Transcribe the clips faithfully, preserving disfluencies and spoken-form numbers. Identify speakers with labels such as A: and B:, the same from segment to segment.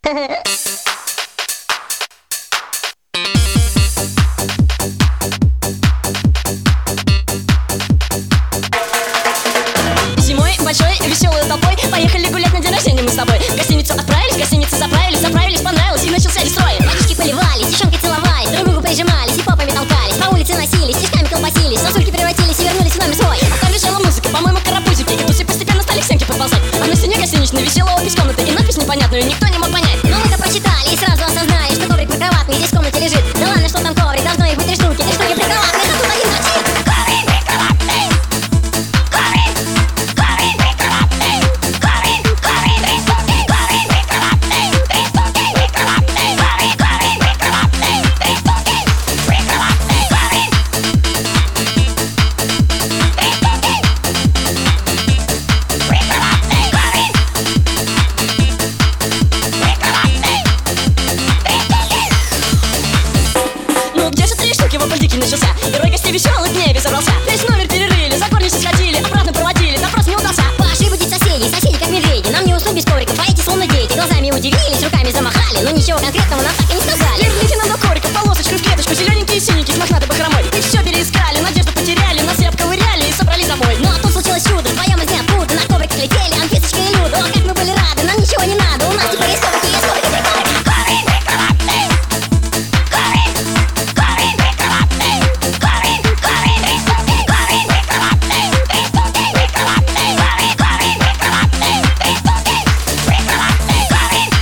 A: Зимой большой веселой толпой поехали гулять на день рождения мы с тобой. В гостиницу отправились, в гостинице заправились, заправились, понравилось и начался дестрой.
B: Водички поливались, девчонки целовались, друг другу прижимались и попами толкались. По улице носились, стишками колбасились, сосульки превратились и вернулись в номер свой.
A: А там висела музыка, по-моему, карапузики, и тут все постепенно стали к стенке подползать. А на стене гостиничной висела опись комнаты и надпись непонятную никто не мог понять.
B: Но мы-то прочитали и сразу осознали, что коврик прикроватный здесь в комнате лежит. Да ладно, что там коврик, должно их быть три штуки, три штуки прикроватные, да тут один мочит. Коврик прикроватный, коврик, коврик прикроватный, коврик, коврик три штуки, коврик прикроватный, три штуки прикроватный, коврик, коврик прикроватный, три штуки прикроватный, коврик, три штуки прикроватный, коврик,
A: Ну где же три штуки, вопль дикий начался, и рой гостей веселых дней взорвался. Весь номер перерыли, за корни все сходили, обратно проводили, допрос не удался.
B: Пошли будить соседей, соседи как медведи. Нам не уснуть без ковриков, а эти словно дети. Глазами удивились, руками замахали, но ничего конкретного нам так и не сказали.
A: Лепните нам до ковриков, полосочку в клеточку, зелененькие и синенькие с мохнатой бахромой. И все переискали, надежду потеряли, нас и обковыряли и собрали домой.
B: Но тут случилось чудо, вдвоем из ниоткуда на ковриках летели Анфисочка и Люда. О, как мы были рады, нам ничего не надо, у нас теперь есть коврики, есть коврики, коврик, коврик прикроватный, коврик, коврик прикроватный, коврик, коврик три штуки, коврик прикроватный, три штуки прикроватный, коврик, коврик прикроватный, три штуки прикроватный, коврик,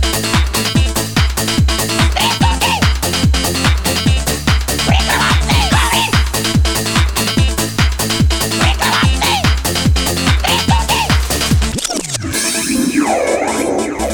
B: три штуки прикроватный, коврик, прикроватный, три штуки.